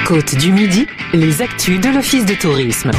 Côte du Midi, les actus de l'Office de tourisme.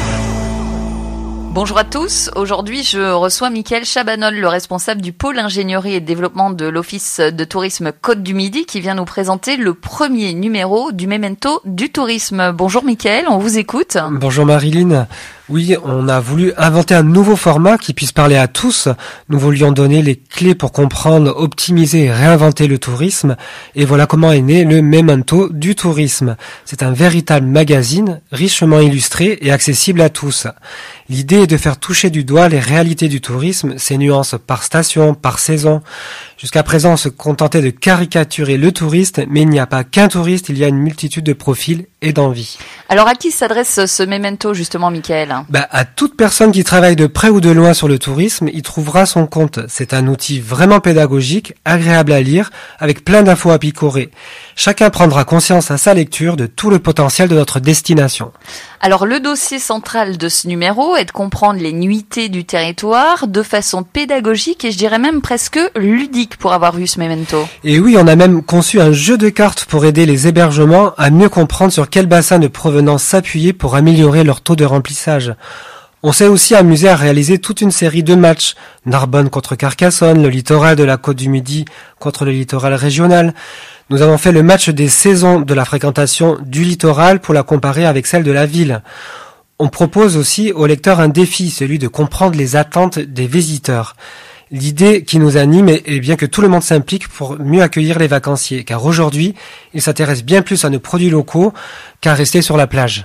Bonjour à tous, aujourd'hui je reçois Mickaël Chabanol, le responsable du pôle ingénierie et développement de l'Office de tourisme Côte du Midi, qui vient nous présenter le premier numéro du Memento du tourisme. Bonjour Mickaël, on vous écoute. Bonjour Marilyn. Oui, on a voulu inventer un nouveau format qui puisse parler à tous. Nous voulions donner les clés pour comprendre, optimiser et réinventer le tourisme. Et voilà comment est né le Memento du tourisme. C'est un véritable magazine, richement illustré et accessible à tous. L'idée est de faire toucher du doigt les réalités du tourisme, ses nuances par station, par saison. Jusqu'à présent, on se contentait de caricaturer le touriste, mais il n'y a pas qu'un touriste, il y a une multitude de profils et d'envies. Alors à qui s'adresse ce Memento justement, Mickaël ? À toute personne qui travaille de près ou de loin sur le tourisme, y trouvera son compte. C'est un outil vraiment pédagogique, agréable à lire, avec plein d'infos à picorer. Chacun prendra conscience à sa lecture de tout le potentiel de notre destination. Alors le dossier central de ce numéro est de comprendre les nuitées du territoire de façon pédagogique et je dirais même presque ludique pour avoir vu ce Memento. Et oui, on a même conçu un jeu de cartes pour aider les hébergements à mieux comprendre sur quel bassin de provenance s'appuyer pour améliorer leur taux de remplissage. On s'est aussi amusé à réaliser toute une série de matchs. Narbonne contre Carcassonne, le littoral de la Côte du Midi contre le littoral régional. Nous avons fait le match des saisons de la fréquentation du littoral pour la comparer avec celle de la ville. On propose aussi aux lecteurs un défi, celui de comprendre les attentes des visiteurs. L'idée qui nous anime est bien que tout le monde s'implique pour mieux accueillir les vacanciers, car aujourd'hui, ils s'intéressent bien plus à nos produits locaux qu'à rester sur la plage.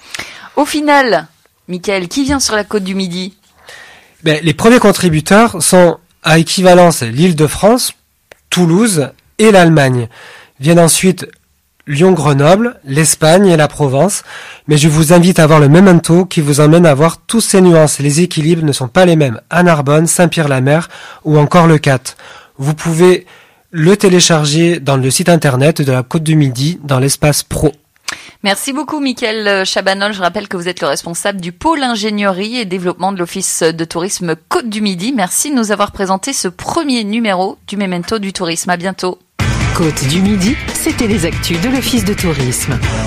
Au final, Mickaël, qui vient sur la Côte du Midi ? Les premiers contributeurs sont à équivalence l'Île-de-France, Toulouse et l'Allemagne. Viennent ensuite Lyon-Grenoble, l'Espagne et la Provence. Mais je vous invite à voir le Memento qui vous emmène à voir toutes ces nuances. Les équilibres ne sont pas les mêmes à Narbonne, Saint-Pierre-la-Mer ou encore le Cat. Vous pouvez le télécharger dans le site internet de la Côte du Midi dans l'espace pro. Merci beaucoup Mickaël Chabanol. Je rappelle que vous êtes le responsable du pôle ingénierie et développement de l'Office de tourisme Côte du Midi. Merci de nous avoir présenté ce premier numéro du Memento du tourisme. À bientôt. Côte du Midi, c'était les actus de l'Office de tourisme.